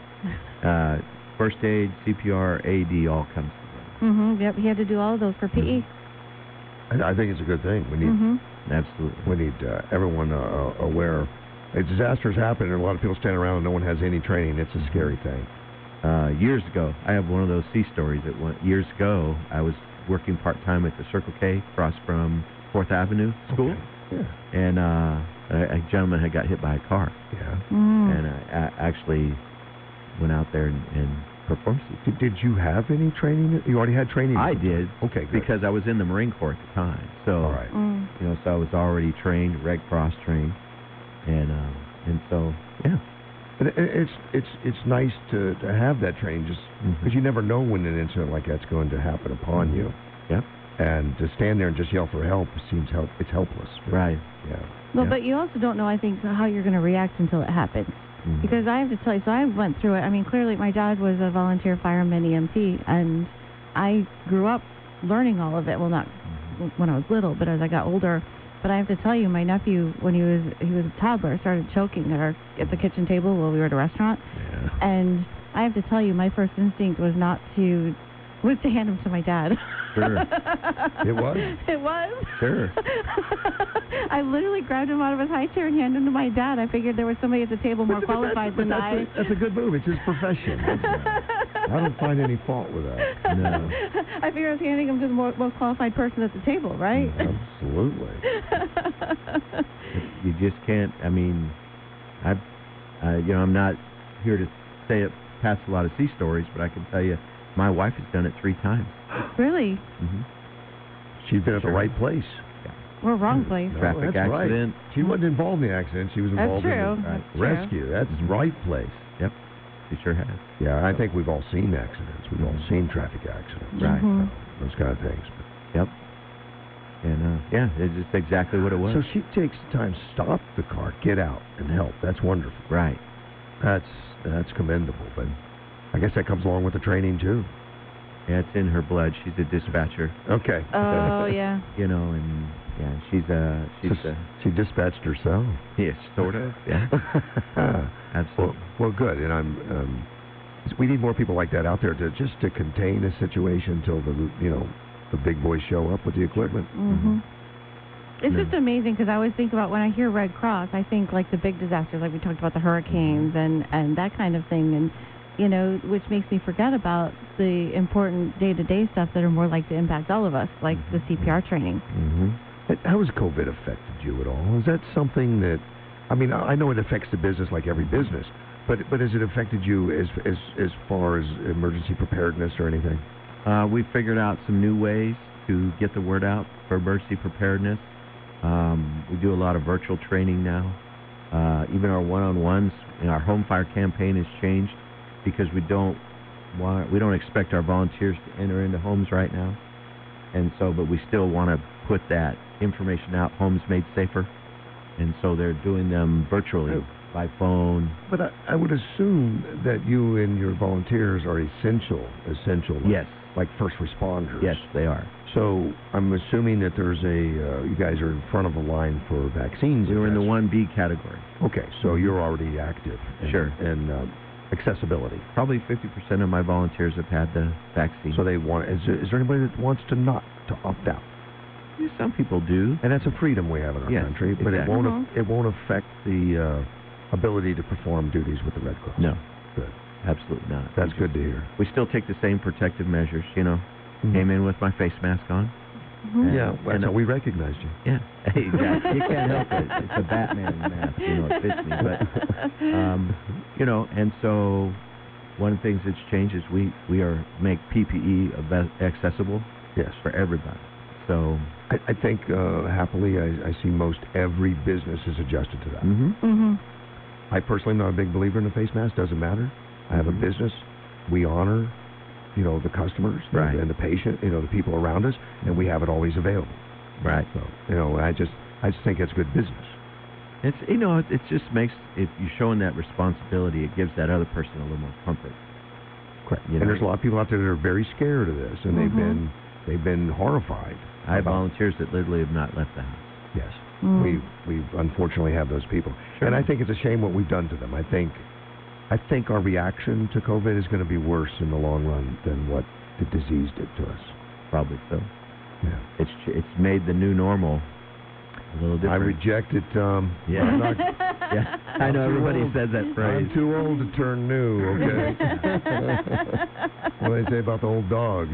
First aid, CPR, AED, all comes together. Yep, he had to do all of those for PE. I think it's a good thing. We need absolutely. We need everyone aware. Disasters happen, and a lot of people stand around and no one has any training. It's a scary thing. Years ago, I have one of those sea stories. Years ago, I was working part-time at the Circle K across from 4th Avenue School. Okay. Yeah. And a gentleman had got hit by a car. Yeah. And I actually went out there and performed. Did you have any training? You already had training? I did. Okay, good. Because I was in the Marine Corps at the time. So, all right. So I was already trained, Red Cross trained. And so, yeah. But it's nice to have that training, just because you never know when an incident like that's going to happen upon you. Yep. And to stand there and just yell for help seems it's helpless. Right. Yeah. Well, but you also don't know, I think, how you're going to react until it happens. Because I have to tell you, so I went through it. I mean, clearly my dad was a volunteer fireman EMT, and I grew up learning all of it. Well, not when I was little, but as I got older. But I have to tell you, my nephew, when he was a toddler, started choking at the kitchen table while we were at a restaurant. Yeah. And I have to tell you, my first instinct was to hand him to my dad. Sure. It was? It was. Sure. I literally grabbed him out of his high chair and handed him to my dad. I figured there was somebody at the table more qualified than I. That's a good move. It's his profession. I don't find any fault with that. No. I figured I was handing him to the most qualified person at the table, right? Absolutely. You just can't. I mean, I'm not here to pass a lot of sea stories, but I can tell you, my wife has done it 3 times. Really? She's been at the right place. Or wrong place. Traffic accident. Right. She wasn't involved in the accident. She was involved in the rescue. That's the right place. Yep. He sure has. Yeah, I think we've all seen accidents. We've all seen traffic accidents. Right. Those kind of things. Yep. And, it's just exactly what it was. So she takes the time to stop the car, get out, and help. That's wonderful. Right. That's commendable, but I guess that comes along with the training, too. Yeah, it's in her blood. She's a dispatcher. Okay. Oh, yeah. You know, and, she dispatched herself? Yes, sort of, yeah. Absolutely. Well, good, and we need more people like that out there to contain a situation until the big boys show up with the equipment. Mm-hmm. It's just amazing because I always think about when I hear Red Cross, I think like the big disasters, like we talked about the hurricanes and that kind of thing, and which makes me forget about the important day-to-day stuff that are more likely to impact all of us, like the CPR training. Mm-hmm. How has COVID affected you at all? Is that something that, I mean, I know it affects the business like every business, but has it affected you as far as emergency preparedness or anything? We figured out some new ways to get the word out for emergency preparedness. We do a lot of virtual training now. Even our one-on-ones, our home fire campaign has changed because we don't expect our volunteers to enter into homes right now, and so but we still want to put that information out. Homes made safer, and so they're doing them virtually by phone. But I would assume that you and your volunteers are essential. Yes. Like first responders. Yes, they are. So I'm assuming that there's you guys are in front of a line for vaccines. We're in the 1B category. Okay, so you're already active. Sure. And accessibility. Probably 50% of my volunteers have had the vaccine. So they want. Is there anybody that wants to opt out? Yeah, some people do, and that's a freedom we have in our country. But exactly. it won't affect the ability to perform duties with the Red Cross. No. Good. Absolutely not. That's good to hear. We still take the same protective measures, Came in with my face mask on. Mm-hmm. Yeah, that's how we recognized you. Yeah, exactly. You can't help it. It's a Batman mask, it fits me. But, and so one of the things that's changed is we make PPE accessible for everybody. So I think, happily, I see most every business is adjusted to that. Mm-hmm. Mm-hmm. I personally am not a big believer in the face mask. Doesn't matter. I have a business. We honor, the customers and the patient, the people around us, and we have it always available. Right. So, I just think it's good business. It's, it just makes it, you're showing that responsibility. It gives that other person a little more comfort. Correct. And there's a lot of people out there that are very scared of this, and they've been horrified. I have volunteers that literally have not left the house. Yes. We unfortunately have those people. Sure. And I think it's a shame what we've done to them. I think our reaction to COVID is going to be worse in the long run than what the disease did to us. Probably so. Yeah. It's made the new normal a little different. I reject it. Yeah. I know everybody says that phrase. I'm too old to turn new, okay? What do they say about the old dogs,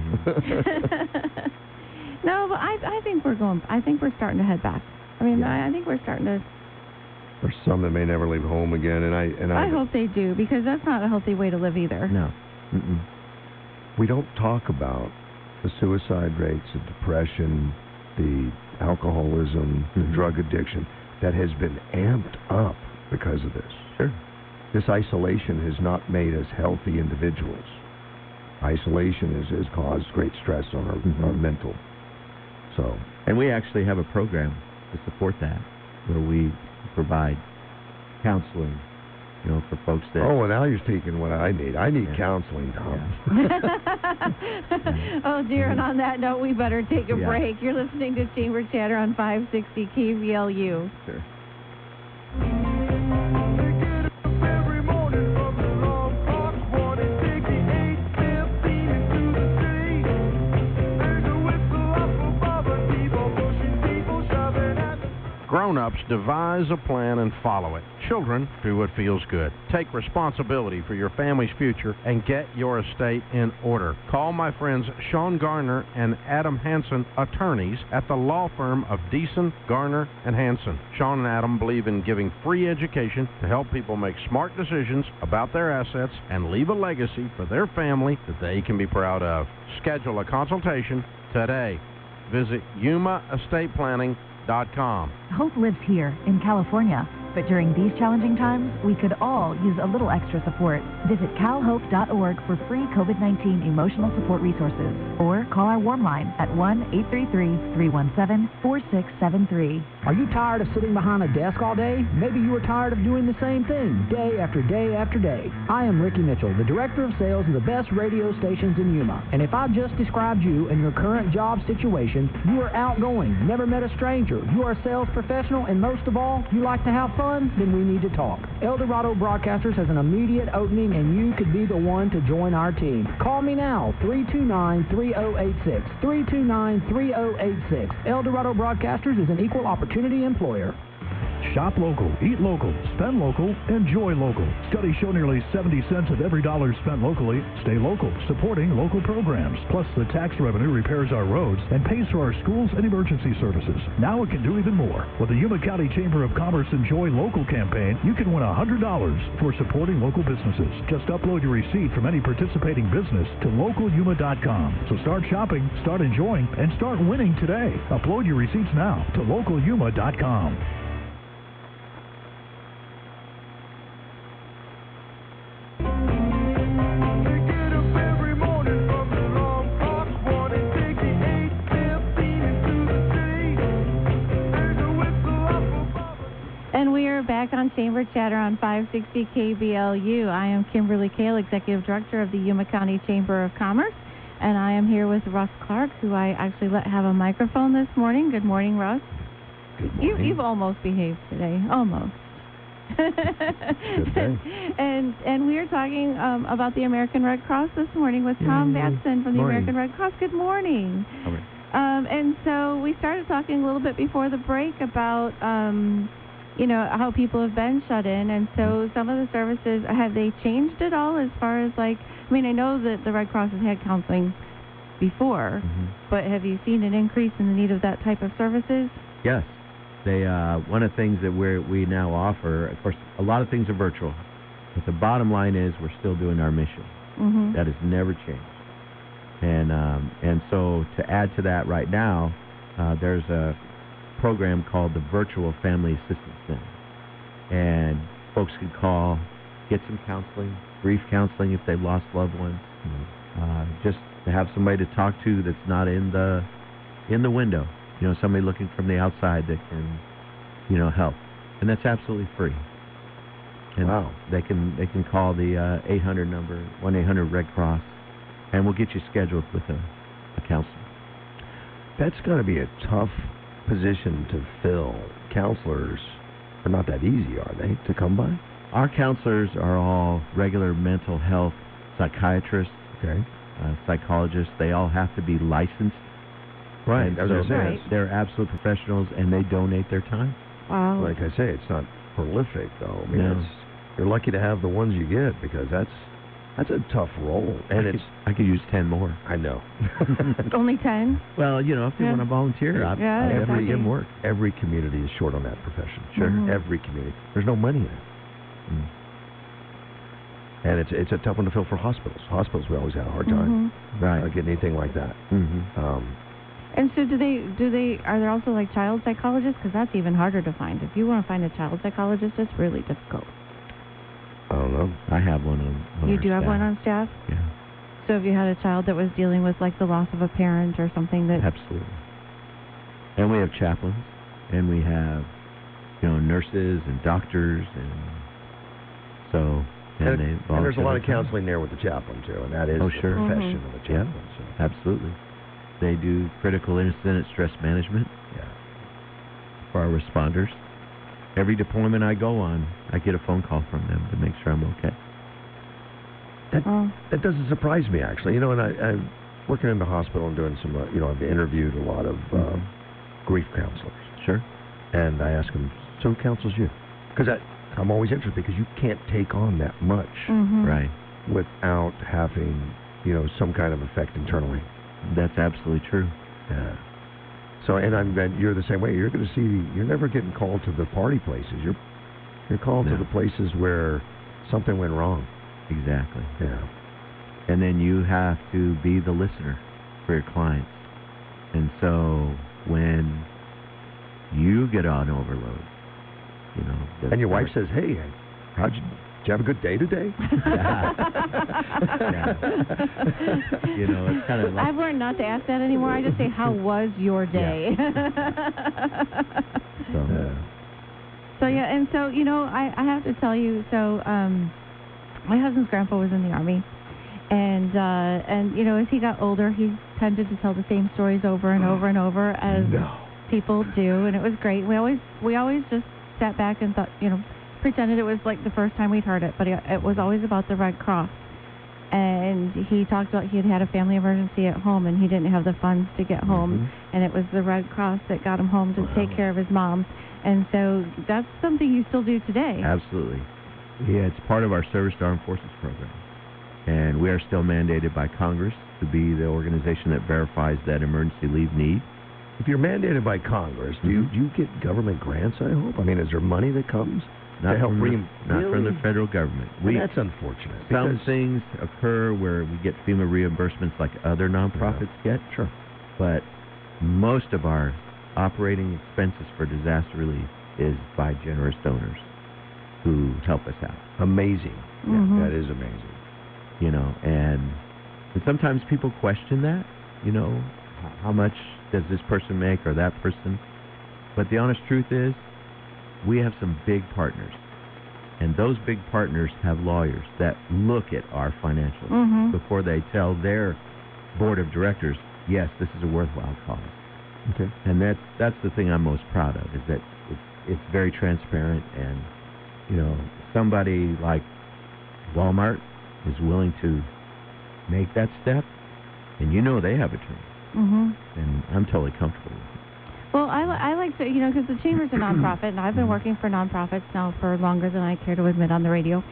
No, but I think we're starting to head back. I mean, I think we're starting to. There's some that may never leave home again, and I hope they do, because that's not a healthy way to live either. No. We don't talk about the suicide rates, the depression, the alcoholism, the drug addiction that has been amped up because of this. Sure. This isolation has not made us healthy individuals. Isolation has caused great stress on our mental. So. And we actually have a program to support that, where we provide counseling, for folks that... Oh, well, now you're taking what I need. I need counseling, Tom. Yeah. Oh, dear, and on that note, we better take a break. You're listening to Chamber Chatter on 560 KVLU. Sure. Grown-ups devise a plan and follow it. Children do what feels good. Take responsibility for your family's future and get your estate in order. Call my friends Sean Garner and Adam Hansen, attorneys at the law firm of Deason, Garner, and Hansen. Sean and Adam believe in giving free education to help people make smart decisions about their assets and leave a legacy for their family that they can be proud of. Schedule a consultation today. Visit YumaEstatePlanning.com. Hope lives here in California. But during these challenging times, we could all use a little extra support. Visit calhope.org for free COVID-19 emotional support resources, or call our warm line at 1-833-317-4673. Are you tired of sitting behind a desk all day? Maybe you are tired of doing the same thing day after day after day. I am Ricky Mitchell, the Director of Sales of the best radio stations in Yuma. And if I just described you and your current job situation, you are outgoing, never met a stranger, you are a sales professional, and most of all, you like to have fun, then we need to talk. El Dorado Broadcasters has an immediate opening, and you could be the one to join our team. Call me now, 329-3086, 329-3086. El Dorado Broadcasters is an equal opportunity employer. Shop local, eat local, spend local, enjoy local. Studies show nearly 70 cents of every dollar spent locally. Stay local, supporting local programs. Plus, the tax revenue repairs our roads and pays for our schools and emergency services. Now it can do even more. With the Yuma County Chamber of Commerce Enjoy Local campaign, you can win $100 for supporting local businesses. Just upload your receipt from any participating business to localyuma.com. So start shopping, start enjoying, and start winning today. Upload your receipts now to localyuma.com. Back on Chamber Chatter on 560 KBLU. I am Kimberly Kale, Executive Director of the Yuma County Chamber of Commerce, and I am here with Russ Clark, who I actually let have a microphone this morning. Good morning, Russ. Good morning. You've almost behaved today, almost. Good day. And we are talking about the American Red Cross this morning with Tom Batson from the American Red Cross. Good morning. And so we started talking a little bit before the break about how people have been shut in, and so some of the services, have they changed at all as far as I know that the Red Cross has had counseling before, but have you seen an increase in the need of that type of services? Yes. They one of the things that we now offer, of course, a lot of things are virtual, but the bottom line is we're still doing our mission. That has never changed. And so to add to that right now, there's a program called the Virtual Family Assistance Center, and folks can call, get some counseling, grief counseling if they've lost loved ones, just to have somebody to talk to that's not in the window, somebody looking from the outside that can help, and that's absolutely free. And they can call the 800 number, 1-800-RED-CROSS, and we'll get you scheduled with a counselor. That's got to be a tough position to fill. Counselors are not that easy, are they, to come by? Our counselors are all regular mental health psychiatrists, psychologists. They all have to be licensed. Right. They're absolute professionals, and they donate their time. Wow. Like I say, it's not prolific, though. I mean, you're lucky to have the ones you get, because that's a tough role. And I could use 10 more. I know. Only 10? Well, if you want to volunteer, every work. Every community is short on that profession. Sure. Every community. There's no money in it. And it's a tough one to fill for hospitals. Hospitals, we always had a hard time getting anything like that. And so are there also child psychologists? Because that's even harder to find. If you want to find a child psychologist, it's really difficult. I don't know. I have one on You do have one on staff? Yeah. So if you had a child that was dealing with the loss of a parent or something that... Absolutely. And we have chaplains, and we have, nurses and doctors, and so... And there's a lot of counseling there with the chaplain, too, and that is the profession of the chaplain. Yeah, so. Absolutely. They do critical incident stress management for our responders. Every deployment I go on, I get a phone call from them to make sure I'm okay. That doesn't surprise me, actually. And I'm working in the hospital and doing some, I've interviewed a lot of grief counselors. Sure. And I ask them, so who counsels you? Because I'm always interested, because you can't take on that much right, without having, some kind of effect internally. That's absolutely true. Yeah. So, and you're the same way. You're going to see. You're never getting called to the party places. You're called to the places where something went wrong. Exactly. Yeah. And then you have to be the listener for your clients. And so when you get on overload, you know. And your wife says, "Hey, did you have a good day today?" You know, it's kind of like... I've learned not to ask that anymore. I just say, "How was your day?" So yeah, and so, you know, I have to tell you, so my husband's grandpa was in the Army, and you know, as he got older, he tended to tell the same stories over and over and over as people do, and it was great. We always just sat back and thought, you know, pretended it was like the first time we'd heard it, but it was always about the Red Cross. And he talked about he had a family emergency at home, and he didn't have the funds to get home, and it was the Red Cross that got him home to take care of his mom. And so that's something you still do today. Absolutely. Yeah, it's part of our Service to Armed Forces program. And we are still mandated by Congress to be the organization that verifies that emergency leave need. If you're mandated by Congress, do you get government grants, I hope? I mean, is there money that comes to help Not from the federal government. That's unfortunate. Some things occur where we get FEMA reimbursements like other nonprofits get. Sure. But most of our operating expenses for disaster relief is by generous donors who help us out. Amazing. Mm-hmm. Yeah, that is amazing. You know, and sometimes people question that, you know, how much does this person make or that person? But the honest truth is, we have some big partners. And those big partners have lawyers that look at our financials before they tell their board of directors, yes, this is a worthwhile cause. Okay. And that's the thing I'm most proud of, is that it's very transparent, and, you know, somebody like Walmart is willing to make that step, and you know they have attorneys. And I'm totally comfortable with it. Well, I like to, you know, because the Chamber's a nonprofit, and I've been working for nonprofits now for longer than I care to admit on the radio.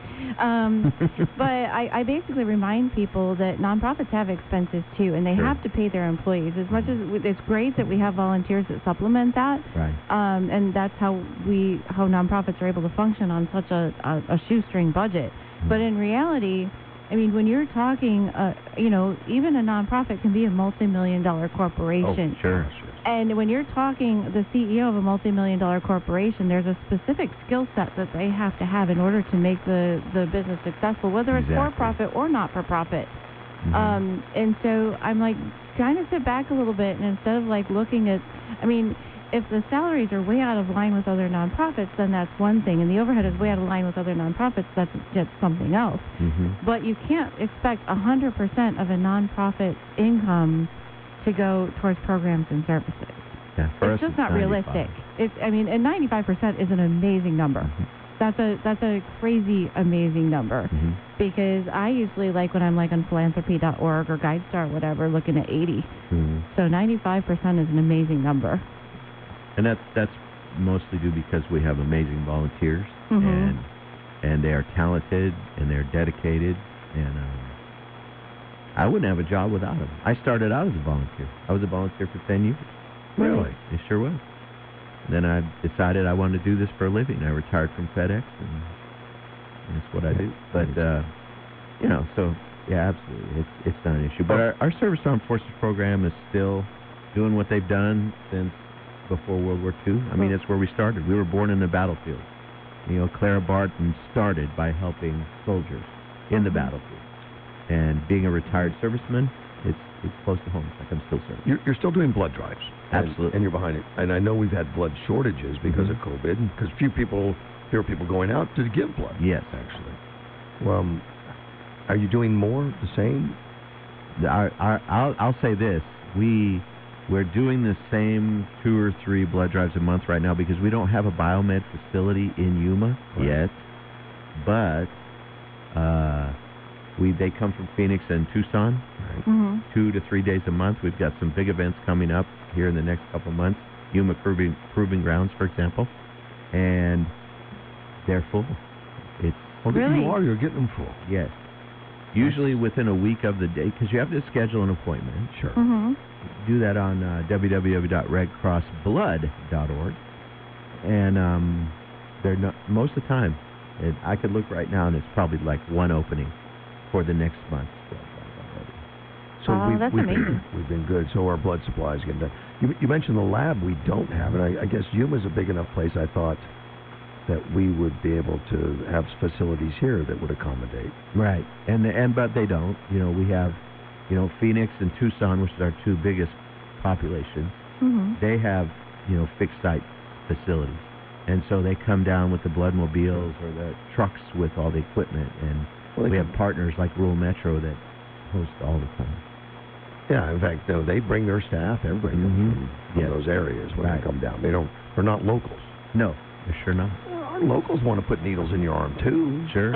But I basically remind people that nonprofits have expenses too, and they have to pay their employees. As much as it's great that we have volunteers that supplement that, right? And that's how nonprofits are able to function on such a shoestring budget. But in reality, I mean, when you're talking, you know, even a nonprofit can be a multi-million-dollar corporation. Oh, sure. And when you're talking the CEO of a multi-million-dollar corporation, there's a specific skill set that they have to have in order to make the business successful, whether it's for-profit or not-for-profit. And so I'm like, kind of sit back a little bit, and instead of like looking at, I mean, if the salaries are way out of line with other nonprofits, then that's one thing, and the overhead is way out of line with other nonprofits, that's something else. But you can't expect 100% of a nonprofit's income to go towards programs and services. Yeah, for it's us, just not realistic. I mean, and 95% is an amazing number. That's a crazy amazing number, because I usually, like when I'm like on philanthropy.org or GuideStar or whatever, looking at 80. So 95% is an amazing number. And that's mostly due because we have amazing volunteers, and they are talented and they're dedicated, and I wouldn't have a job without them. I started out as a volunteer. I was a volunteer for 10 years. Really? It sure was. Then I decided I wanted to do this for a living. I retired from FedEx, and that's what I do. But, you know, so, yeah, absolutely. It's not an issue. But our Service to Armed Forces program is still doing what they've done since before World War II. I mean, that's where we started. We were born in the battlefield. You know, Clara Barton started by helping soldiers in the battlefield. And being a retired serviceman, it's close to home. It's like I'm still serving. You're still doing blood drives. Absolutely. And you're behind it. And I know we've had blood shortages because of COVID, because fewer people going out to give blood. Yes. Actually. Well, are you doing more, the same? I'll say this. We're doing the same 2 or 3 blood drives a month right now because we don't have a biomed facility in Yuma yet. But they come from Phoenix and Tucson, 2 to 3 days a month. We've got some big events coming up here in the next couple months. Yuma Proving Grounds, for example, and they're full. Really? You're getting them full. Yes. Usually within a week of the day, because you have to schedule an appointment. Sure. Do that on www.redcrossblood.org, and they're not, most of the time. I could look right now, and it's probably like one opening for the next month. So that's amazing. We've been good. So our blood supply is getting done. You mentioned the lab we don't have, and I guess Yuma's a big enough place. I thought that we would be able to have facilities here that would accommodate. Right, but they don't. We have, Phoenix and Tucson, which is our two biggest populations. Mm-hmm. They have, fixed site facilities, and so they come down with the bloodmobiles or the trucks with all the equipment, and we have partners like Rural Metro that host all the time. Yeah, in fact, they bring their staff, everybody from those areas when they come down. They're not locals. No, they're sure not. Our locals want to put needles in your arm too. Sure.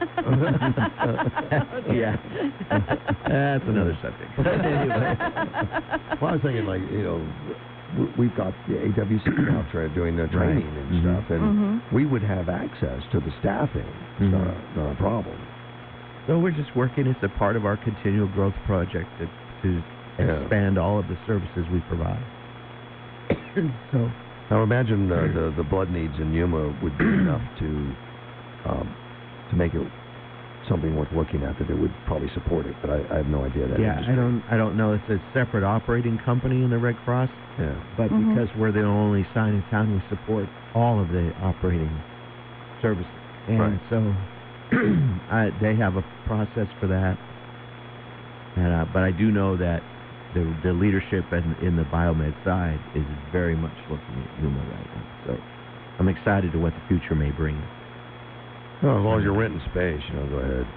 Yeah. That's another subject. Well, I was thinking, we've got the AWC out there doing the training and stuff, and we would have access to the staffing. It's not a problem. So we're just working. It's a part of our continual growth project to expand all of the services we provide. So now imagine the blood needs in Yuma would be enough to make it something worth looking at, that it would probably support it, but I have no idea that. Yeah, I don't know. It's a separate operating company in the Red Cross. Yeah. But because we're the only sign in town, we support all of the operating services. And so they have a process for that. And, but I do know that the leadership in the biomed side is very much looking at Yuma right now. So I'm excited to what the future may bring. Well, as long as you're renting space, go ahead.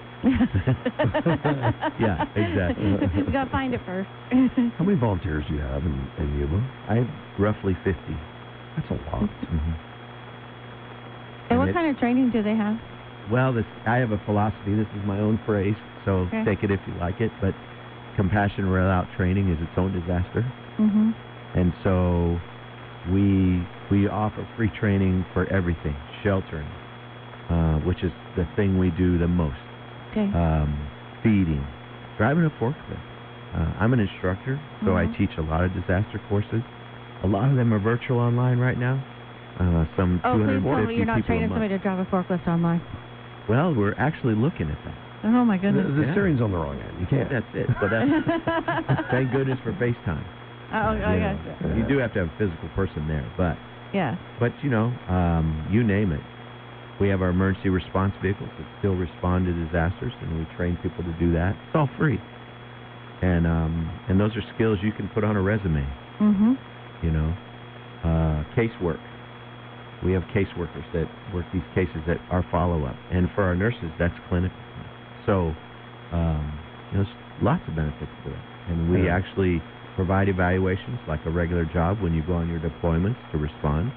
Yeah, exactly. You got to find it first. How many volunteers do you have in Yuma? I have roughly 50. That's a lot. Mm-hmm. And what kind of training do they have? Well, I have a philosophy. This is my own phrase, so take it if you like it. But compassion without training is its own disaster. Mm-hmm. And so we offer free training for everything, sheltering, which is the thing we do the most. Okay. Feeding, driving a forklift. I'm an instructor, so I teach a lot of disaster courses. A lot of them are virtual online right now. Some 250 please tell me you're not people training a month. somebody to drive a forklift online. Well, we're actually looking at that. Oh, my goodness. The steering's on the wrong end. You can't. That's it. But thank goodness for FaceTime. Oh, I gotcha. You do have to have a physical person there, but yeah. But you name it. We have our emergency response vehicles that still respond to disasters, and we train people to do that. It's all free, and those are skills you can put on a resume. Mm-hmm. Casework. We have caseworkers that work these cases that are follow-up, and for our nurses, that's clinical. So, there's lots of benefits to it, and we actually provide evaluations like a regular job when you go on your deployments to respond,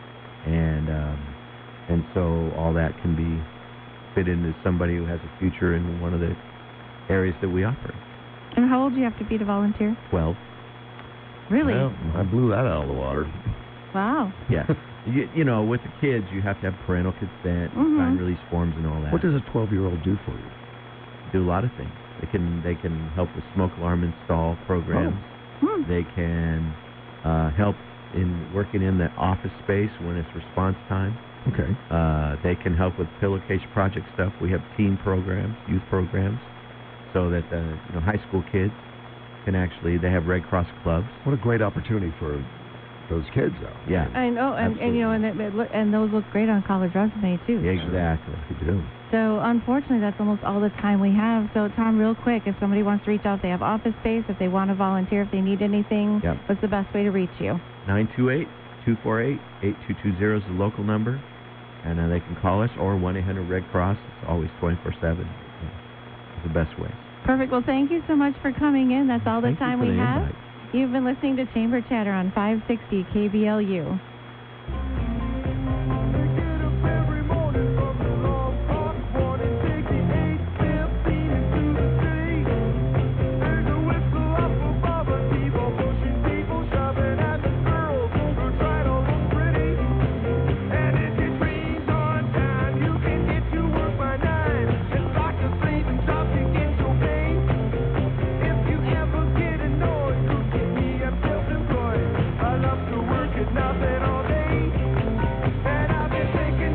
and so all that can be fit into somebody who has a future in one of the areas that we operate. And how old do you have to be to volunteer? 12. Really? Well, I blew that out of the water. Wow. Yeah. With the kids, you have to have parental consent, sign release forms, and all that. What does a 12-year-old do for you? Do a lot of things. They can help with smoke alarm install programs. Oh. They can help in working in the office space when it's response time. Okay. They can help with pillowcase project stuff. We have teen programs, youth programs, so that the high school kids can they have Red Cross clubs. What a great opportunity for those kids, though. Yeah. I know, and those look great on college resume too. Exactly. They do. So unfortunately, that's almost all the time we have. So Tom, real quick, if somebody wants to reach out, they have office space. If they want to volunteer, if they need anything, what's the best way to reach you? 928-248-8220 is the local number, and they can call us, or 1-800-RED-CROSS. It's always 24/7. It's the best way. Perfect. Well, thank you so much for coming in. That's all the time we have. Invite. You've been listening to Chamber Chatter on 560 KBLU.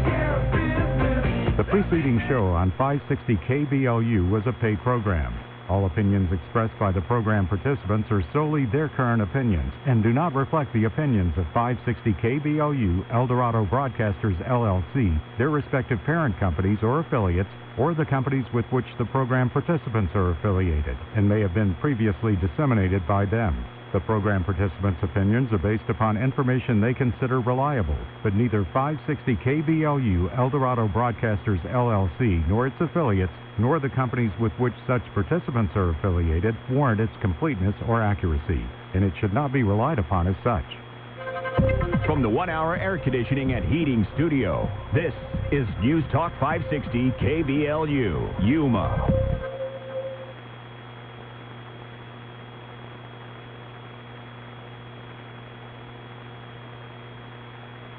The preceding show on 560 KBLU was a paid program. All opinions expressed by the program participants are solely their current opinions and do not reflect the opinions of 560 KBLU, El Dorado Broadcasters, LLC, their respective parent companies or affiliates, or the companies with which the program participants are affiliated, and may have been previously disseminated by them. The program participants' opinions are based upon information they consider reliable, but neither 560 KBLU, El Dorado Broadcasters, LLC, nor its affiliates, nor the companies with which such participants are affiliated warrant its completeness or accuracy, and it should not be relied upon as such. From the 1 Hour Air Conditioning and Heating Studio, this is News Talk 560 KBLU, Yuma.